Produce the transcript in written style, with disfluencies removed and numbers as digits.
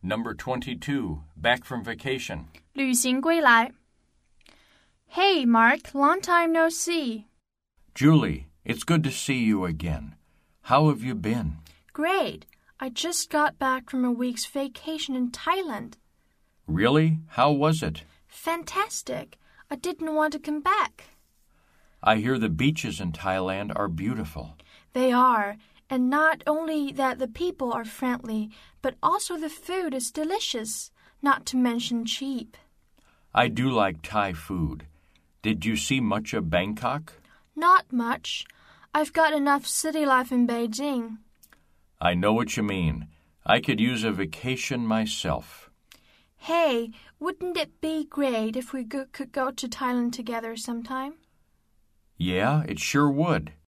Number 22, back from vacation. 旅行归来 Hey, Mark, long time no see. Julie, it's good to see you again. How have you been? Great. I just got back from a week's vacation in Thailand. Really? How was it? Fantastic. I didn't want to come back. I hear the beaches in Thailand are beautiful. They are, and not only that the people are friendly, but also the food is delicious, not to mention cheap. I do like Thai food. Did you see much of Bangkok? Not much. I've got enough city life in Beijing. I know what you mean. I could use a vacation myself. Hey, wouldn't it be great if we could go to Thailand together sometime? Yeah, it sure would.